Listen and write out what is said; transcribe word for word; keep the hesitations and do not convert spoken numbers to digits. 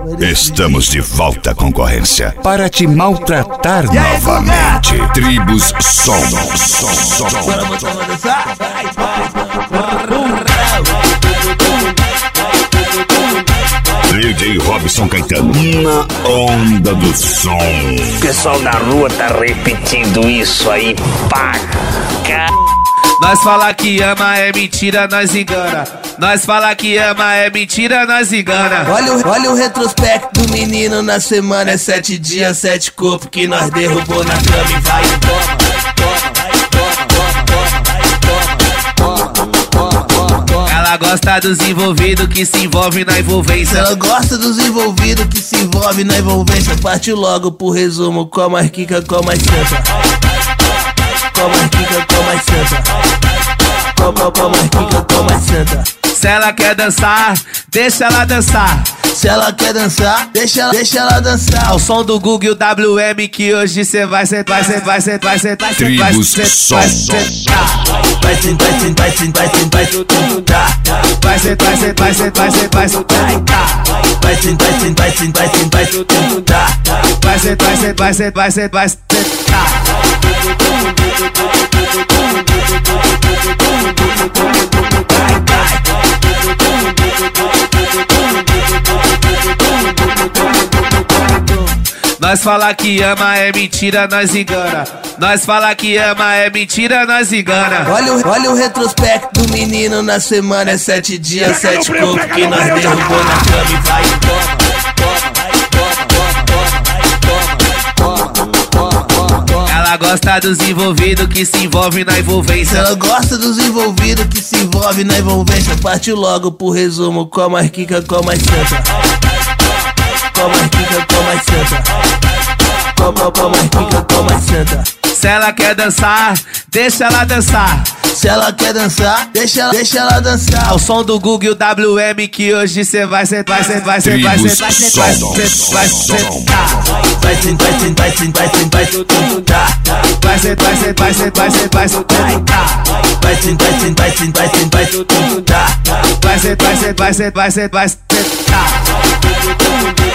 Estamos de volta à concorrência para te maltratar novamente. Tribos Som. Bora botar pra dançar? D J Robson Caetano na onda do som. O pessoal da rua tá repetindo isso aí, pá. Nós fala que ama é mentira, nós engana. Nós fala que ama é mentira, nós engana. Olha o, olha o retrospecto do menino na semana. É sete dias, sete corpos que nós derrubou na cama e vai e toma, Ela gosta dos envolvidos que se envolve na envolvência. Ela gosta dos envolvidos que se envolve na envolvência. Parte logo pro resumo, com mais quica, com mais senta. Com mais quica, com mais senta. Com, com, com mais quica, com mais senta. Se ela quer dançar, deixa ela dançar. Se ela quer dançar, deixa ela, deixa ela dançar. Ao som do Google W M que hoje cê vai sentar, vai sentar, vai sentar, vai sentar, Tribos Som. Vai sentar, vai sentar, vai sentar, vai sentar. Vai sentar, vai sentar, vai sentar, vai sentar, vai sentar. Vai sentar, vai sentar, vai sentar, vai sentar. Vai sentar, vai sentar, vai sentar, vai sentar, vai sentar. Nós fala que ama é mentira, nós engana. Nós fala que ama é mentira, nós engana. Olha o, olha o retrospecto do menino na semana. É sete dias, sete corpos que nós derrubou na cama e vai e toma. Ela gosta dos envolvidos que se envolve na envolvência. Ela gosta dos envolvidos que se envolve na envolvência. Parte logo pro resumo, com mais quica, com mais senta. Com mais quica, com mais senta. Com, com, com mais quica, com mais senta. Se ela quer dançar, deixa ela dançar. Se ela quer dançar, deixa ela, deixa ela dançar. Ao som do Google W M que hoje cê vai sentar, vai sentar, vai sentar, vai sentar, vai sentar, vai sentar. Vai sentar, vai sentar, vai sentar, vai sentar. Vai sentar, vai sentar, vai sentar, vai sentar, vai sentar. Vai sentar, vai sentar, vai sentar, vai sentar. Vai sentar, vai sentar, vai sentar, vai sentar, vai sentar.